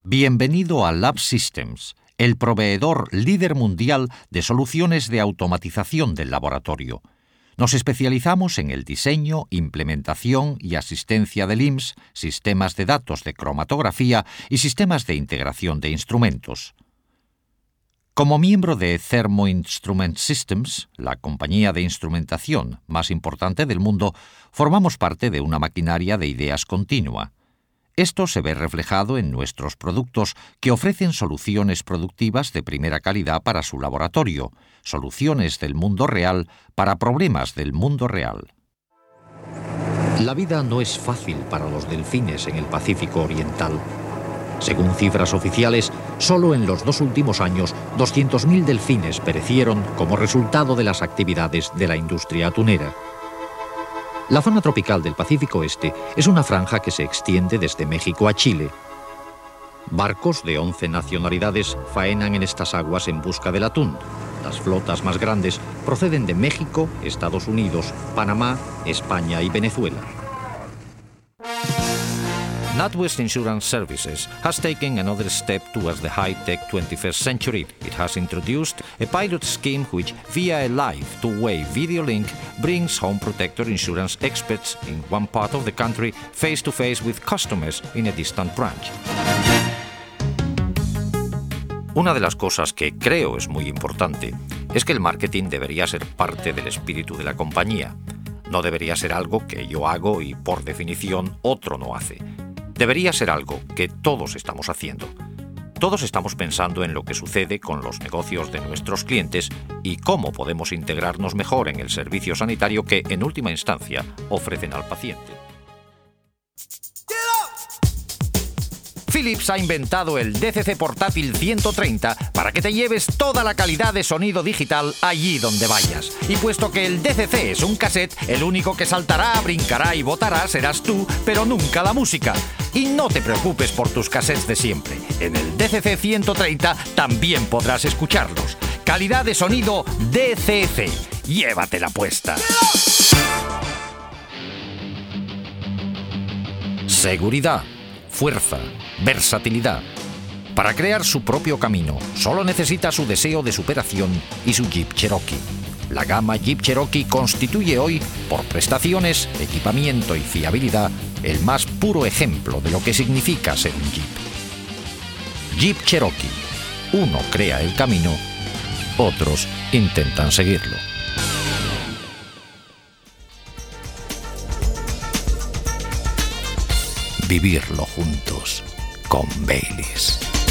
Bienvenido a Lab Systems, el proveedor líder mundial de soluciones de automatización del laboratorio. Nos especializamos en el diseño, implementación y asistencia de LIMS, sistemas de datos de cromatografía y sistemas de integración de instrumentos. Como miembro de Thermo Instrument Systems, la compañía de instrumentación más importante del mundo, formamos parte de una maquinaria de ideas continua. Esto se ve reflejado en nuestros productos que ofrecen soluciones productivas de primera calidad para su laboratorio, soluciones del mundo real para problemas del mundo real. La vida no es fácil para los delfines en el Pacífico Oriental. Según cifras oficiales, solo en los 2 últimos años, 200.000 delfines perecieron como resultado de las actividades de la industria atunera. La zona tropical del Pacífico Este es una franja que se extiende desde México a Chile. Barcos de 11 nacionalidades faenan en estas aguas en busca del atún. Las flotas más grandes proceden de México, Estados Unidos, Panamá, España y Venezuela. NatWest Insurance Services has taken another step towards the high-tech 21st century. It has introduced a pilot scheme which, via a live two-way video link, brings Home Protector insurance experts in one part of the country face-to-face with customers in a distant branch. Una de las cosas que creo es muy importante es que el marketing debería ser parte del espíritu de la compañía. No debería ser algo que yo hago y, por definición, otro no hace. Debería ser algo que todos estamos haciendo. Todos estamos pensando en lo que sucede con los negocios de nuestros clientes y cómo podemos integrarnos mejor en el servicio sanitario que, en última instancia, ofrecen al paciente. Philips ha inventado el DCC Portátil 130 para que te lleves toda la calidad de sonido digital allí donde vayas. Y puesto que el DCC es un cassette, el único que saltará, brincará y botará serás tú, pero nunca la música. Y no te preocupes por tus cassettes de siempre. En el DCC 130 también podrás escucharlos. Calidad de sonido DCC. Llévatela puesta. Seguridad, fuerza, versatilidad. Para crear su propio camino, solo necesita su deseo de superación y su Jeep Cherokee. La gama Jeep Cherokee constituye hoy, por prestaciones, equipamiento y fiabilidad, el más puro ejemplo de lo que significa ser un Jeep. Jeep Cherokee. Uno crea el camino, otros intentan seguirlo. Vivirlo juntos con Baileys.